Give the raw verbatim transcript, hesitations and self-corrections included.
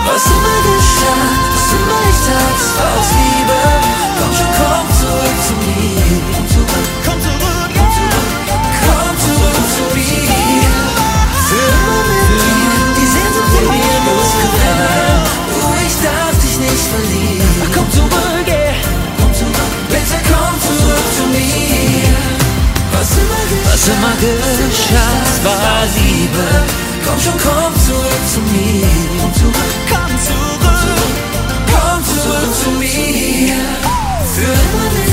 Was immer geschah, was immer ich tat, es war aus Liebe. Komm schon, komm zurück zu mir. Komm zurück, komm zurück, komm zurück, komm zurück zu mir. Für immer mit dir, die Sehnsucht in mir muss gewinnen. Du, ich darf dich nicht verlieren. Ach, komm zurück, yeah. Komm zurück, bitte komm zurück zu mir. Was immer geschah, was immer geschah, es war Liebe. Komm schon, komm zurück zu mir. Komm zurück, komm zurück, komm zurück, komm zurück zu mir. Für immer mit